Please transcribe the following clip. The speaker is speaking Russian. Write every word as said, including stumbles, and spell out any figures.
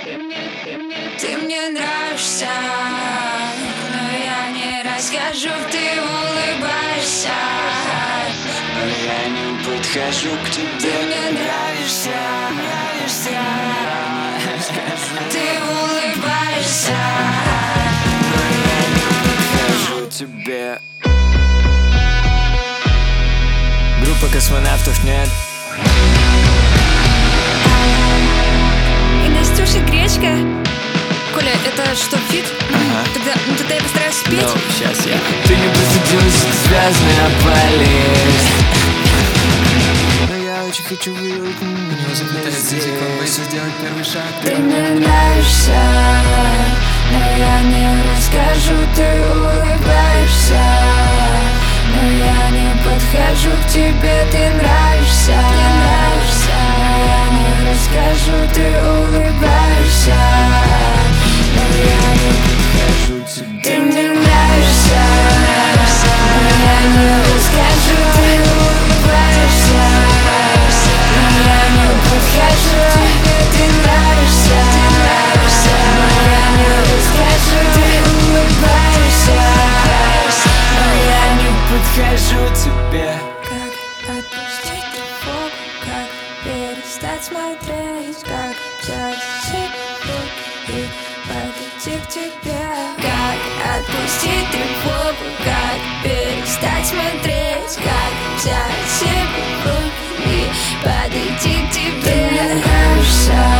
Ты мне нравишься, но я не расскажу, ты улыбаешься, но я не подхожу к тебе. Ты мне нравишься, нравишься, ты улыбаешься, но я не подхожу к тебе. Группа космонавтов нет. И Настюша Гречка. Коля, это что, фит? Ага. Тогда, ну тогда я постараюсь спеть. Ну, сейчас я. Ты не просудилась, связанная болезнь. Но я очень хочу выиграть. У него заплетается язык, он боится сделать первый шаг. Ты мне нравишься, но я не расскажу, ты улыбаешься, но я не подхожу к тебе, ты нравишься, ты нравишься, но я не расскажу, ты улыбаешься, но я не подхожу к тебе. Ты мне нравишься, но я не расскажу, ты улыбаешься, но я не подхожу к тебе, ты нравишься, ты нравишься, но я не расскажу, ты улыбаешься, но я не подхожу к тебе. Как отпустить тревогу, как перестать смотреть, как взять себя и подойти к тебе. Как отпустить тревогу, как перестать смотреть, как взять себя и подойти к тебе. Ты мне нравишься,